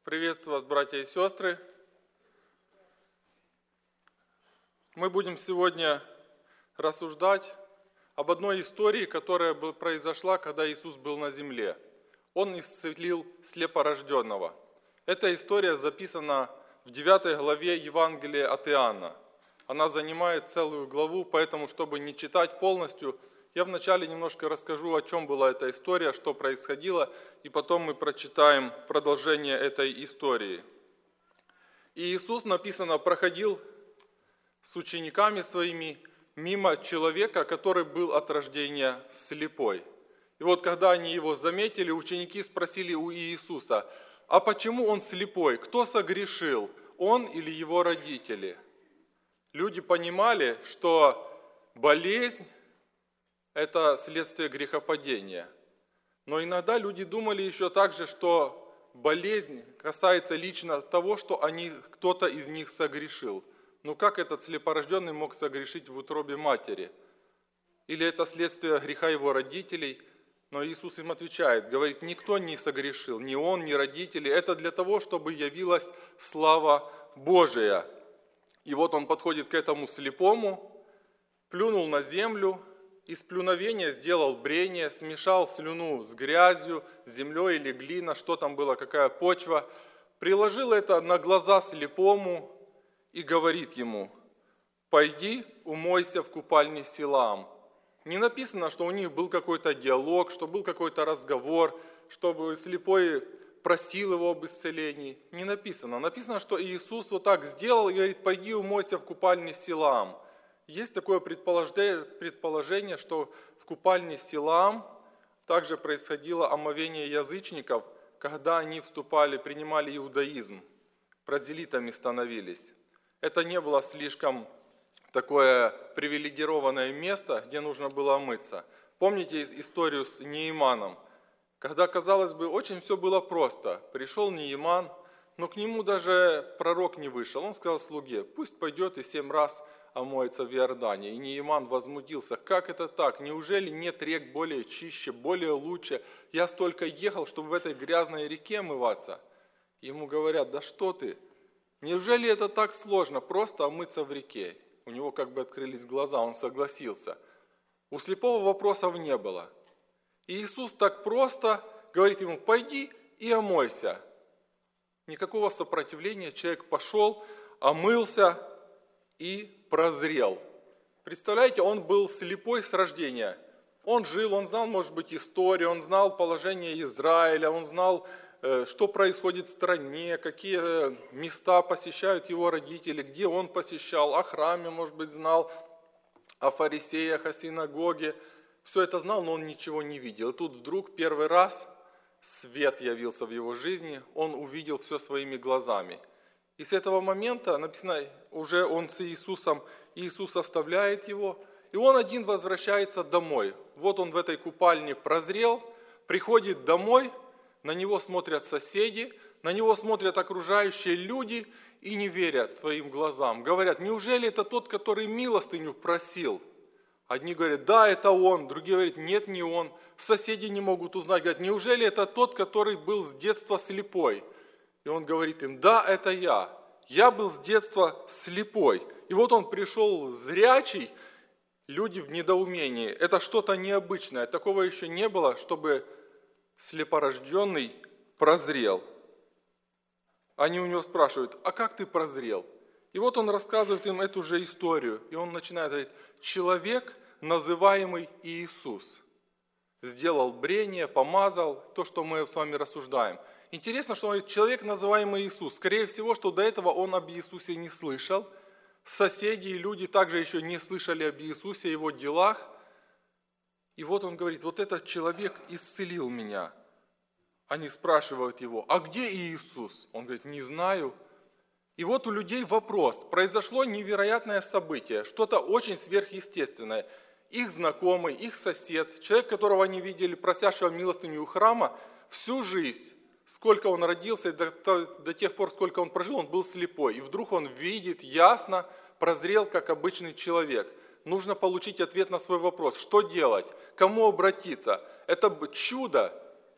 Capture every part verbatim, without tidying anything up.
Приветствую вас, братья и сестры. Мы будем сегодня рассуждать об одной истории, которая произошла, когда Иисус был на земле. Он исцелил слепорожденного. Эта история записана в девятой главе Евангелия от Иоанна. Она занимает целую главу, поэтому, чтобы не читать полностью, я вначале немножко расскажу, о чем была эта история, что происходило, и потом мы прочитаем продолжение этой истории. И Иисус, написано, проходил с учениками своими мимо человека, который был от рождения слепой. И вот когда они его заметили, ученики спросили у Иисуса: а почему он слепой? Кто согрешил, он или его родители? Люди понимали, что болезнь – это следствие грехопадения. Но иногда люди думали еще также, что болезнь касается лично того, что они, кто-то из них согрешил. Ну как этот слепорожденный мог согрешить в утробе матери? Или это следствие греха его родителей? Но Иисус им отвечает, говорит, никто не согрешил, ни он, ни родители. Это для того, чтобы явилась слава Божия. И вот он подходит к этому слепому, плюнул на землю, из плюновения сделал брение, смешал слюну с грязью, с землей или глина, что там было, какая почва, приложил это на глаза слепому и говорит ему: пойди, умойся в купальне Силаам. Не написано, что у них был какой-то диалог, что был какой-то разговор, чтобы слепой просил его об исцелении. Не написано. Написано, что Иисус вот так сделал и говорит: пойди, умойся в купальне Силаам. Есть такое предположение, что в купальне Силаам также происходило омовение язычников, когда они вступали, принимали иудаизм, прозелитами становились. Это не было слишком такое привилегированное место, где нужно было омыться. Помните историю с Неиманом? Когда, казалось бы, очень все было просто. Пришел Неиман, но к нему даже пророк не вышел. Он сказал слуге: пусть пойдет и семь раз омоется в Иордане. И Неиман возмутился: как это так? Неужели нет рек более чище, более лучше? Я столько ехал, чтобы в этой грязной реке омываться. Ему говорят: да что ты? Неужели это так сложно, просто омыться в реке? У него как бы открылись глаза, он согласился. У слепого вопросов не было. И Иисус так просто говорит ему: пойди и омойся. Никакого сопротивления, человек пошел, омылся и прозрел. Представляете, он был слепой с рождения. Он жил, он знал, может быть, историю, он знал положение Израиля, он знал, что происходит в стране, какие места посещают его родители, где он посещал, о храме, может быть, знал, о фарисеях, о синагоге. Все это знал, но он ничего не видел. И тут вдруг первый раз свет явился в его жизни, он увидел все своими глазами. И с этого момента, написано, уже он с Иисусом, Иисус оставляет его, и он один возвращается домой. Вот он в этой купальне прозрел, приходит домой, на него смотрят соседи, на него смотрят окружающие люди и не верят своим глазам. Говорят: неужели это тот, который милостыню просил? Одни говорят: да, это он, другие говорят: нет, не он. Соседи не могут узнать, говорят: неужели это тот, который был с детства слепой? И он говорит им: да, это я. Я был с детства слепой. И вот он пришел зрячий, люди в недоумении. Это что-то необычное. Такого еще не было, чтобы слепорожденный прозрел. Они у него спрашивают: а как ты прозрел? И вот он рассказывает им эту же историю. И он начинает говорить: человек, называемый Иисус, сделал брение, помазал, то, что мы с вами рассуждаем. Интересно, что он говорит: человек, называемый Иисус. Скорее всего, что до этого он об Иисусе не слышал. Соседи и люди также еще не слышали об Иисусе, его делах. И вот он говорит: вот этот человек исцелил меня. Они спрашивают его: а где Иисус? Он говорит: не знаю. И вот у людей вопрос. Произошло невероятное событие, что-то очень сверхъестественное. Их знакомый, их сосед, человек, которого они видели, просящего милостыню у храма, всю жизнь, сколько он родился, до, до тех пор, сколько он прожил, он был слепой. И вдруг он видит ясно, прозрел, как обычный человек. Нужно получить ответ на свой вопрос. Что делать? Кому обратиться? Это чудо.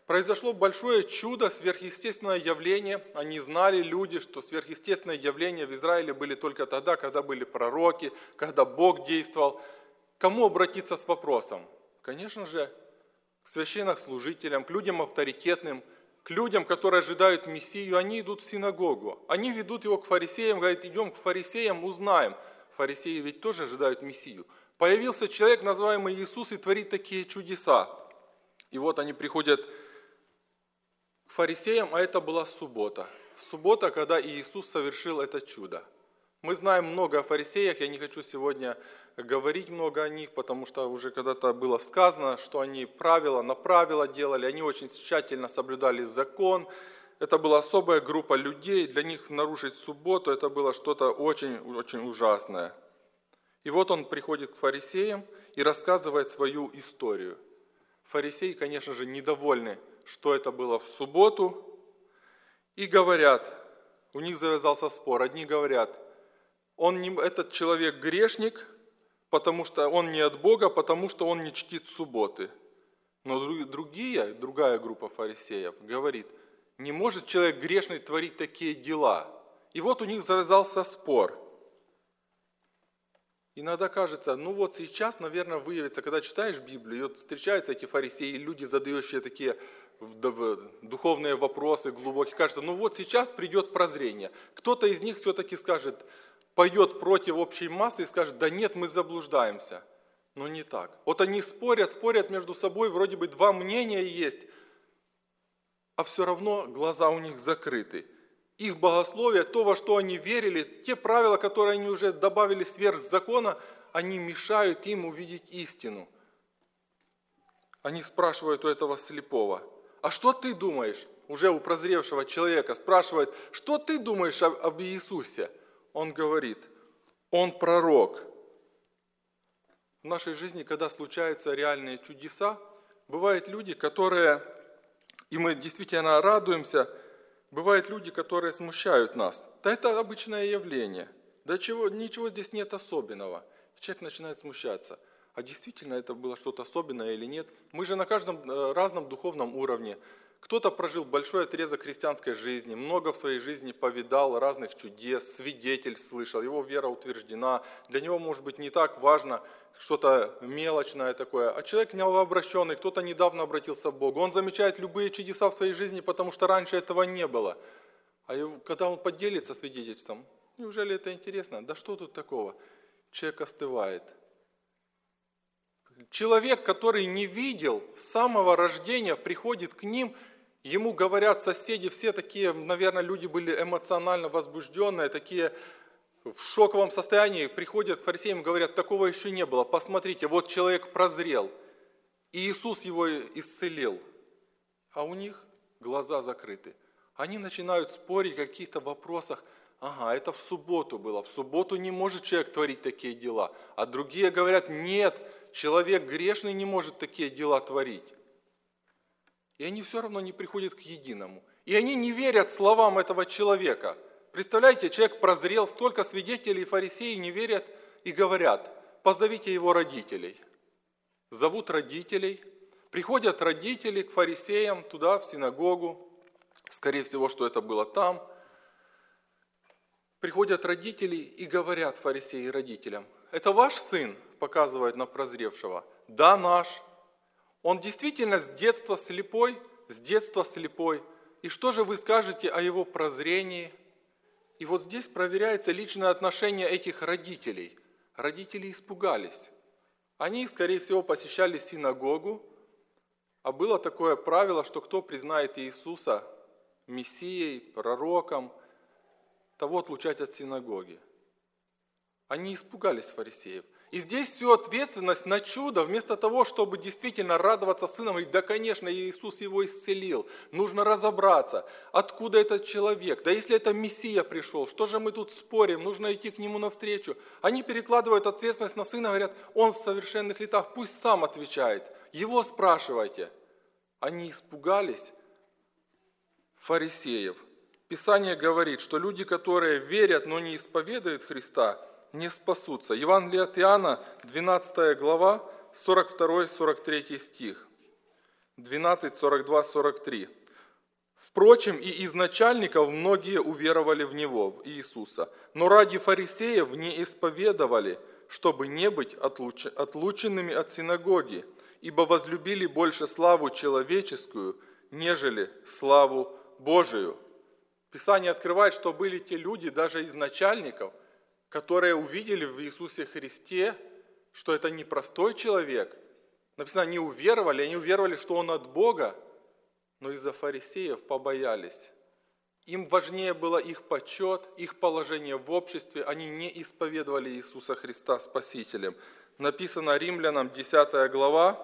Произошло большое чудо, сверхъестественное явление. Они знали, люди, что сверхъестественные явления в Израиле были только тогда, когда были пророки, когда Бог действовал. Кому обратиться с вопросом? Конечно же, к священнослужителям, к людям авторитетным, к людям, которые ожидают Мессию. Они идут в синагогу. Они ведут его к фарисеям, говорят, идем к фарисеям, узнаем. Фарисеи ведь тоже ожидают Мессию. Появился человек, называемый Иисус, и творит такие чудеса. И вот они приходят к фарисеям, а это была суббота. Суббота, когда Иисус совершил это чудо. Мы знаем много о фарисеях, я не хочу сегодня говорить много о них, потому что уже когда-то было сказано, что они правила на правила делали, они очень тщательно соблюдали закон. Это была особая группа людей, для них нарушить субботу это было что-то очень-очень ужасное. И вот он приходит к фарисеям и рассказывает свою историю. Фарисеи, конечно же, недовольны, что это было в субботу, и говорят, у них завязался спор. Одни говорят, он не, этот человек грешник, потому что он не от Бога, потому что он не чтит субботы. Но другие, другая группа фарисеев говорит, не может человек грешный творить такие дела. И вот у них завязался спор. Иногда кажется, ну вот сейчас, наверное, выявится, когда читаешь Библию, и вот встречаются эти фарисеи, люди, задающие такие духовные вопросы глубокие, кажется, ну вот сейчас придет прозрение. Кто-то из них все-таки скажет, пойдет против общей массы и скажет, да нет, мы заблуждаемся. Но не так. Вот они спорят, спорят между собой, вроде бы два мнения есть, а все равно глаза у них закрыты. Их богословие, то, во что они верили, те правила, которые они уже добавили сверх закона, они мешают им увидеть истину. Они спрашивают у этого слепого, а что ты думаешь? Уже у прозревшего человека спрашивают, что ты думаешь об, об Иисусе? Он говорит, он пророк. В нашей жизни, когда случаются реальные чудеса, бывают люди, которые, и мы действительно радуемся, бывают люди, которые смущают нас. Да это обычное явление. Да чего, ничего здесь нет особенного. Человек начинает смущаться. А действительно это было что-то особенное или нет? Мы же на каждом разном духовном уровне. Кто-то прожил большой отрезок христианской жизни, много в своей жизни повидал разных чудес, свидетель слышал, его вера утверждена. Для него, может быть, не так важно что-то мелочное такое. А человек новообращенный, кто-то недавно обратился к Богу, он замечает любые чудеса в своей жизни, потому что раньше этого не было. А когда он поделится свидетельством, неужели это интересно? Да что тут такого? Человек остывает. Человек, который не видел с самого рождения, приходит к ним, ему говорят соседи, все такие, наверное, люди были эмоционально возбужденные, такие в шоковом состоянии, приходят к фарисеям и говорят, такого еще не было, посмотрите, вот человек прозрел, и Иисус его исцелил, а у них глаза закрыты. Они начинают спорить о каких-то вопросах, ага, это в субботу было, в субботу не может человек творить такие дела, а другие говорят, нет, человек грешный не может такие дела творить. И они все равно не приходят к единому. И они не верят словам этого человека. Представляете, человек прозрел, столько свидетелей, фарисеи не верят и говорят, позовите его родителей. Зовут родителей, приходят родители к фарисеям туда, в синагогу, скорее всего, что это было там. Приходят родители и говорят фарисеи родителям, это ваш сын? Показывает на прозревшего. Да, наш. Он действительно с детства слепой, с детства слепой. И что же вы скажете о его прозрении? И вот здесь проверяется личное отношение этих родителей. Родители испугались. Они, скорее всего, посещали синагогу, а было такое правило, что кто признает Иисуса Мессией, пророком, того отлучать от синагоги. Они испугались фарисеев. И здесь всю ответственность на чудо, вместо того, чтобы действительно радоваться сыном, говорить, да, конечно, Иисус его исцелил, нужно разобраться, откуда этот человек, да если это Мессия пришел, что же мы тут спорим, нужно идти к нему навстречу. Они перекладывают ответственность на сына, говорят, он в совершенных летах, пусть сам отвечает, его спрашивайте. Они испугались фарисеев. Писание говорит, что люди, которые верят, но не исповедуют Христа, не спасутся. Евангелие от Иоанна, двенадцатая глава, сорок второй сорок третий стих. двенадцать, сорок два, сорок три. Впрочем, и из начальников многие уверовали в Него, в Иисуса, но ради фарисеев не исповедовали, чтобы не быть отлуч- отлученными от синагоги, ибо возлюбили больше славу человеческую, нежели славу Божию. Писание открывает, что были те люди, даже из начальников, которые увидели в Иисусе Христе, что это не простой человек. Написано, они уверовали, они уверовали, что Он от Бога, но из-за фарисеев побоялись. Им важнее было их почет, их положение в обществе, они не исповедовали Иисуса Христа Спасителем. Написано Римлянам десятая глава,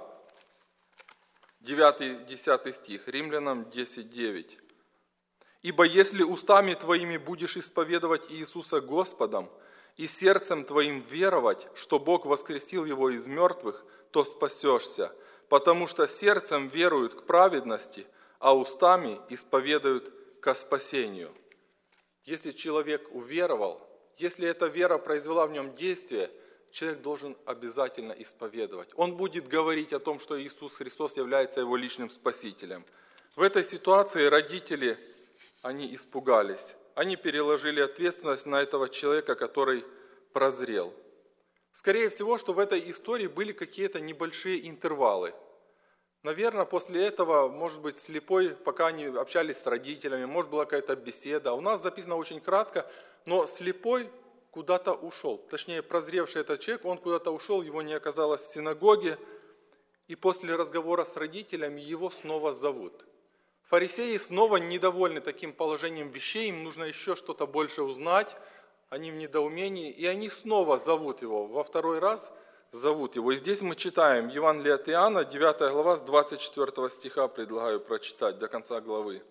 девятый-десятый стих, Римлянам десять девять. «Ибо если устами твоими будешь исповедовать Иисуса Господом и сердцем твоим веровать, что Бог воскресил Его из мертвых, то спасешься, потому что сердцем веруют к праведности, а устами исповедуют ко спасению». Если человек уверовал, если эта вера произвела в нем действие, человек должен обязательно исповедовать. Он будет говорить о том, что Иисус Христос является его личным спасителем. В этой ситуации родители, они испугались. Они переложили ответственность на этого человека, который прозрел. Скорее всего, что в этой истории были какие-то небольшие интервалы. Наверное, после этого, может быть, слепой, пока они общались с родителями, может, была какая-то беседа. У нас записано очень кратко, но слепой куда-то ушел. Точнее, прозревший этот человек, он куда-то ушел, его не оказалось в синагоге. И после разговора с родителями его снова зовут. Фарисеи снова недовольны таким положением вещей, им нужно еще что-то больше узнать. Они в недоумении, и они снова зовут его. Во второй раз зовут его. И здесь мы читаем Евангелие от Иоанна, девятая глава, с двадцать четвёртого стиха предлагаю прочитать до конца главы.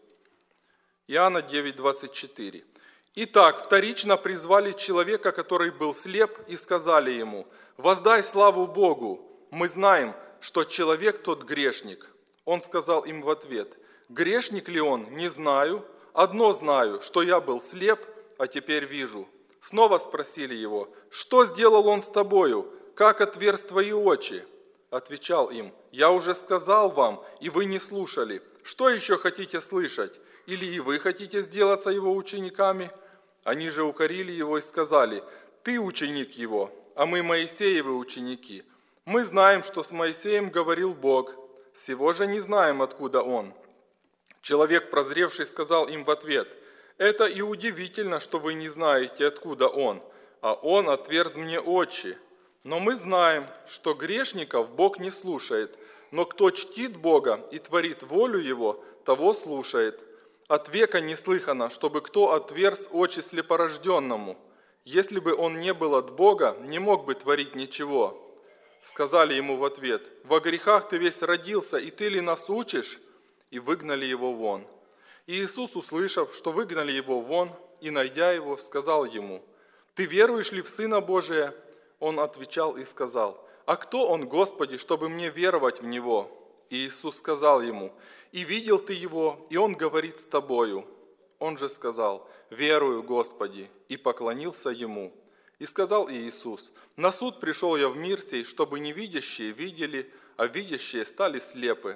Иоанна девять, двадцать четыре. «Итак, вторично призвали человека, который был слеп, и сказали ему: воздай славу Богу, мы знаем, что человек тот грешник. Он сказал им в ответ: грешник ли он, не знаю, одно знаю, что я был слеп, а теперь вижу. Снова спросили его: что сделал он с тобою, как отверз твои очи? Отвечал им: я уже сказал вам, и вы не слушали. Что еще хотите слышать? Или и вы хотите сделаться его учениками? Они же укорили его и сказали: ты ученик его, а мы Моисеевы ученики. Мы знаем, что с Моисеем говорил Бог, сего же не знаем, откуда он. Человек, прозревший, сказал им в ответ: это и удивительно, что вы не знаете, откуда он, а он отверз мне очи. Но мы знаем, что грешников Бог не слушает, но кто чтит Бога и творит волю Его, того слушает. От века не слыхано, чтобы кто отверз очи слепорожденному. Если бы он не был от Бога, не мог бы творить ничего. Сказали ему в ответ: во грехах ты весь родился, и ты ли нас учишь? И выгнали его вон. И Иисус, услышав, что выгнали его вон, и найдя его, сказал ему: ты веруешь ли в Сына Божия? Он отвечал и сказал: а кто он, Господи, чтобы мне веровать в Него? И Иисус сказал ему: и видел ты его, и он говорит с тобою. Он же сказал: верую, Господи, и поклонился ему. И сказал Иисус: на суд пришел я в мир сей, чтобы невидящие видели, а видящие стали слепы.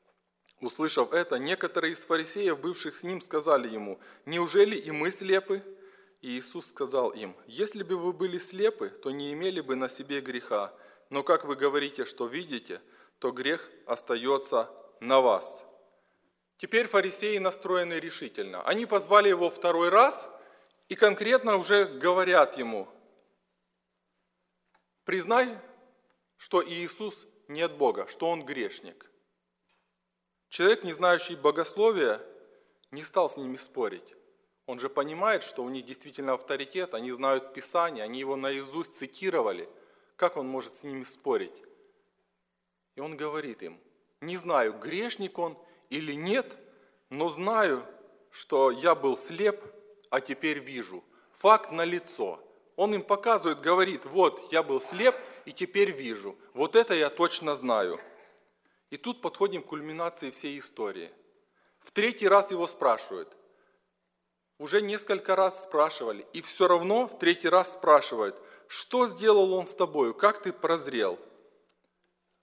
Услышав это, некоторые из фарисеев, бывших с ним, сказали ему: неужели и мы слепы? И Иисус сказал им: если бы вы были слепы, то не имели бы на себе греха, но как вы говорите, что видите, то грех остается на вас. Теперь фарисеи настроены решительно. Они позвали его второй раз и конкретно уже говорят ему: признай, что Иисус не от Бога, что он грешник. Человек, не знающий богословия, не стал с ними спорить. Он же понимает, что у них действительно авторитет, они знают Писание, они его наизусть цитировали. Как он может с ними спорить? И он говорит им: не знаю, грешник он или нет, но знаю, что я был слеп, а теперь вижу. Факт налицо. Он им показывает, говорит: вот я был слеп и теперь вижу. Вот это я точно знаю. И тут подходим к кульминации всей истории. В третий раз его спрашивают. Уже несколько раз спрашивали, и все равно в третий раз спрашивают: что сделал он с тобою, как ты прозрел?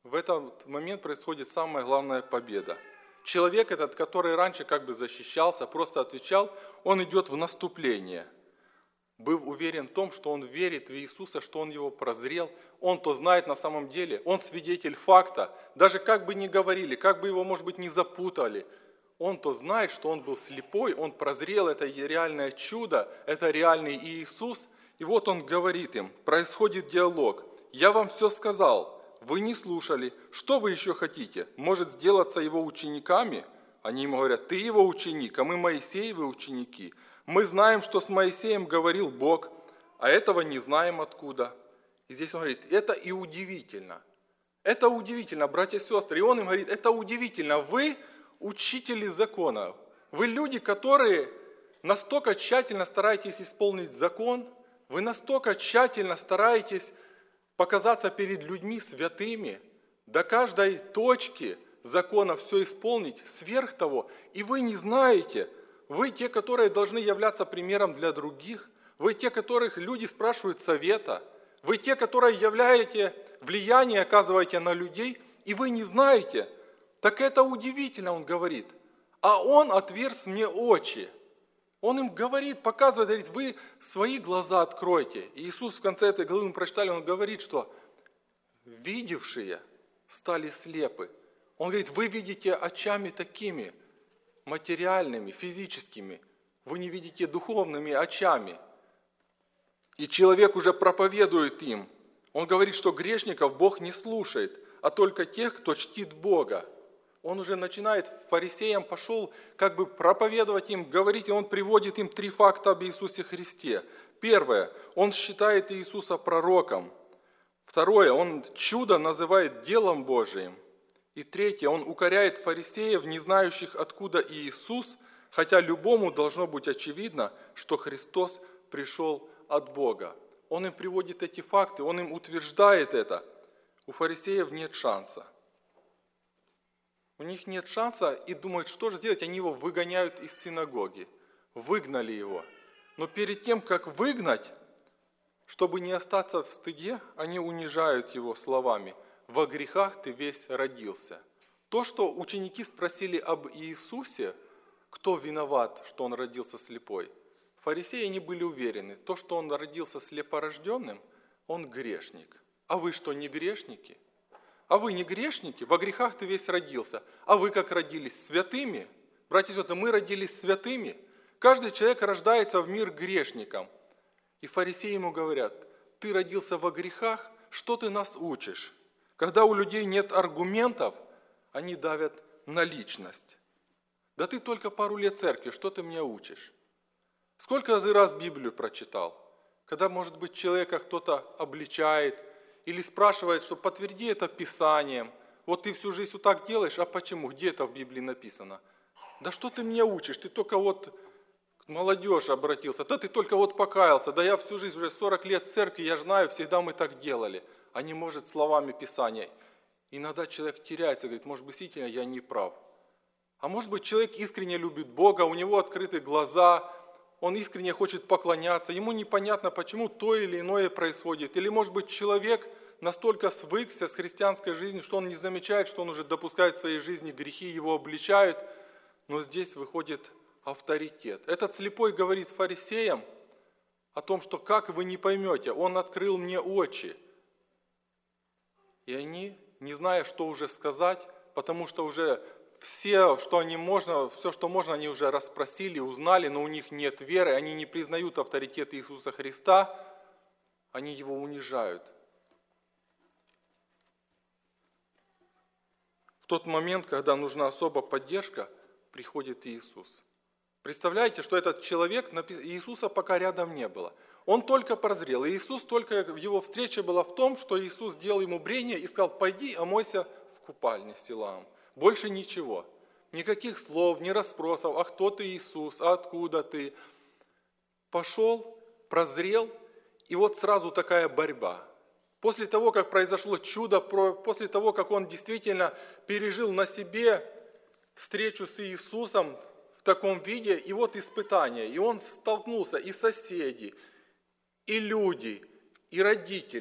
в этот момент происходит самая главная победа. Человек этот, который раньше как бы защищался, просто отвечал, он идет в наступление. Был уверен в том, что он верит в Иисуса, что он его прозрел, он то знает на самом деле, он свидетель факта, даже как бы ни говорили, как бы его, может быть, не запутали, он то знает, что он был слепой, он прозрел, это реальное чудо, это реальный Иисус, и вот он говорит им, происходит диалог, я вам все сказал, вы не слушали, что вы еще хотите, может сделаться его учениками? Они ему говорят, ты его ученик, а мы Моисеевы ученики. Мы знаем, что с Моисеем говорил Бог, а этого не знаем откуда. И здесь он говорит, это и удивительно. Это удивительно, братья и сестры. И он им говорит, это удивительно. Вы учители закона. Вы люди, которые настолько тщательно стараетесь исполнить закон. Вы настолько тщательно стараетесь показаться перед людьми святыми. До каждой точки закона все исполнить, сверх того. И вы не знаете... Вы те, которые должны являться примером для других. Вы те, которых люди спрашивают совета. Вы те, которые являете влияние, оказываете на людей, и вы не знаете. Так это удивительно, он говорит. А он отверз мне очи. Он им говорит, показывает, говорит, вы свои глаза откройте. И Иисус в конце этой главы, мы прочитали, он говорит, что видевшие стали слепы. Он говорит, вы видите очами такими, материальными, физическими, вы не видите духовными очами. И человек уже проповедует им. Он говорит, что грешников Бог не слушает, а только тех, кто чтит Бога. Он уже начинает, фарисеям пошел как бы проповедовать им, говорить, и он приводит им три факта об Иисусе Христе. Первое, он считает Иисуса пророком. Второе, он чудо называет делом Божиим. И третье, он укоряет фарисеев, не знающих, откуда Иисус, хотя любому должно быть очевидно, что Христос пришел от Бога. Он им приводит эти факты, он им утверждает это. У фарисеев нет шанса. У них нет шанса и думают, что же сделать, они его выгоняют из синагоги. Выгнали его. Но перед тем, как выгнать, чтобы не остаться в стыде, они унижают его словами. Во грехах ты весь родился. То, что ученики спросили об Иисусе, кто виноват, что он родился слепой, фарисеи не были уверены. То, что он родился слепорожденным, он грешник. А вы что, не грешники? А вы не грешники? Во грехах ты весь родился. А вы как родились? Святыми? Братья и сестры, мы родились святыми. Каждый человек рождается в мир грешником. И фарисеи ему говорят, ты родился во грехах, что ты нас учишь? Когда у людей нет аргументов, они давят на личность. Да ты только пару лет церкви, что ты меня учишь? Сколько ты раз Библию прочитал? Когда, может быть, человека кто-то обличает или спрашивает, что подтверди это Писанием. Вот ты всю жизнь вот так делаешь, а почему? Где это в Библии написано? Да что ты меня учишь? Ты только вот к молодежи обратился, да ты только вот покаялся, да я всю жизнь уже сорок лет в церкви, я знаю, всегда мы так делали. А не может словами Писания. Иногда человек теряется, говорит, может быть, действительно я не прав. А может быть, человек искренне любит Бога, у него открыты глаза, он искренне хочет поклоняться, ему непонятно, почему то или иное происходит. Или, может быть, человек настолько свыкся с христианской жизнью, что он не замечает, что он уже допускает в своей жизни грехи, его обличают, но здесь выходит авторитет. Этот слепой говорит фарисеям о том, что как вы не поймете, он открыл мне очи. И они, не зная, что уже сказать, потому что уже все, что они можно, все, что можно, они уже расспросили, узнали, но у них нет веры, они не признают авторитет Иисуса Христа, они его унижают. В тот момент, когда нужна особая поддержка, приходит Иисус. Представляете, что этот человек, Иисуса пока рядом не было. Он только прозрел. И Иисус только, его встреча была в том, что Иисус сделал ему брение и сказал, пойди омойся в купальне Силаам. Больше ничего. Никаких слов, ни расспросов, а кто ты, Иисус, а откуда ты. Пошел, прозрел, и вот сразу такая борьба. После того, как произошло чудо, после того, как он действительно пережил на себе встречу с Иисусом в таком виде, и вот испытание, и он столкнулся, и соседи, и люди, и родители,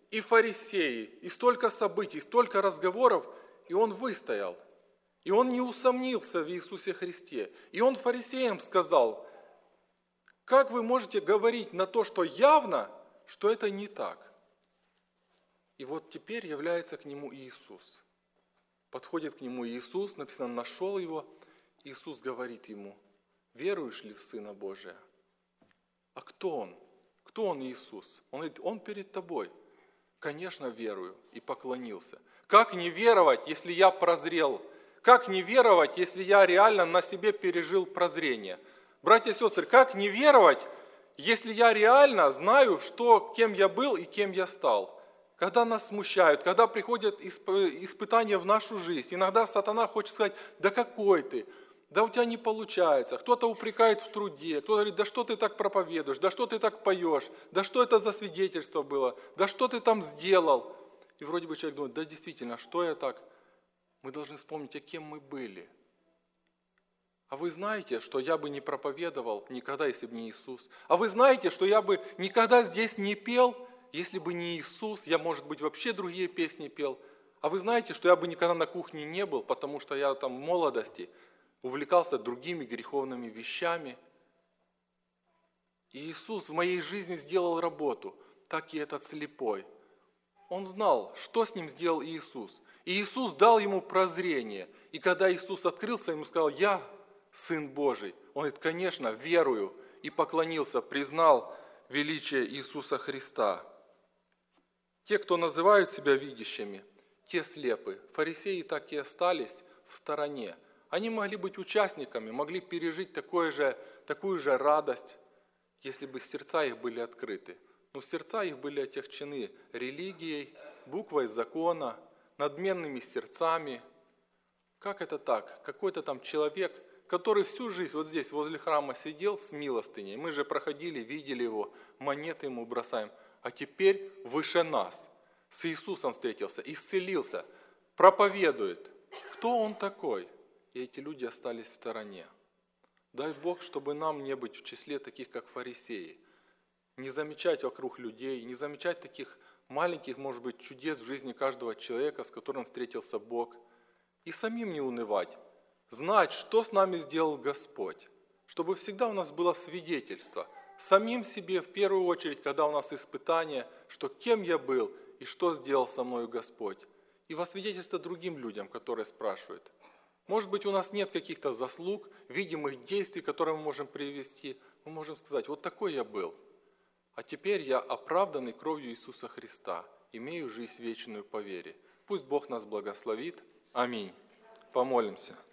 и фарисеи, и столько событий, столько разговоров, и он выстоял. И он не усомнился в Иисусе Христе. И он фарисеям сказал: как вы можете говорить на то, что явно, что это не так? И вот теперь является к нему Иисус. Подходит к нему Иисус, написано, нашел его. Иисус говорит ему: веруешь ли в Сына Божия? А кто он? Кто он, Иисус? Он говорит: он перед тобой. Конечно, верую, и поклонился. Как не веровать, если я прозрел? Как не веровать, если я реально на себе пережил прозрение? Братья и сестры, как не веровать, если я реально знаю, что, кем я был и кем я стал? Когда нас смущают, когда приходят испытания в нашу жизнь, иногда сатана хочет сказать: да какой ты? Да у тебя не получается. Кто-то упрекает в труде, кто-то говорит: да что ты так проповедуешь, да что ты так поешь, да что это за свидетельство было, да что ты там сделал. И вроде бы человек думает: да действительно, что я так? Мы должны вспомнить, а кем мы были. А вы знаете, что я бы не проповедовал никогда, если бы не Иисус? А вы знаете, что я бы никогда здесь не пел, если бы не Иисус? Я, может быть, вообще другие песни пел. А вы знаете, что я бы никогда на кухне не был, потому что я там в молодости увлекался другими греховными вещами. И Иисус в моей жизни сделал работу, так и этот слепой. Он знал, что с ним сделал Иисус. И Иисус дал ему прозрение. И когда Иисус открылся, ему сказал: я Сын Божий. Он говорит: конечно, верую. И поклонился, признал величие Иисуса Христа. Те, кто называют себя видящими, те слепы. Фарисеи так и остались в стороне. Они могли быть участниками, могли пережить такое же, такую же радость, если бы сердца их были открыты. Но сердца их были отягчены религией, буквой закона, надменными сердцами. Как это так? Какой-то там человек, который всю жизнь вот здесь, возле храма сидел с милостыней. Мы же проходили, видели его, монеты ему бросаем. А теперь выше нас. С Иисусом встретился, исцелился, проповедует. Кто он такой? И эти люди остались в стороне. Дай Бог, чтобы нам не быть в числе таких, как фарисеи. Не замечать вокруг людей, не замечать таких маленьких, может быть, чудес в жизни каждого человека, с которым встретился Бог. И самим не унывать. Знать, что с нами сделал Господь. Чтобы всегда у нас было свидетельство. Самим себе, в первую очередь, когда у нас испытания, что кем я был и что сделал со мною Господь. И во свидетельство другим людям, которые спрашивают. Может быть, у нас нет каких-то заслуг, видимых действий, которые мы можем привести. Мы можем сказать: вот такой я был. А теперь я оправданный кровью Иисуса Христа, имею жизнь вечную по вере. Пусть Бог нас благословит. Аминь. Помолимся.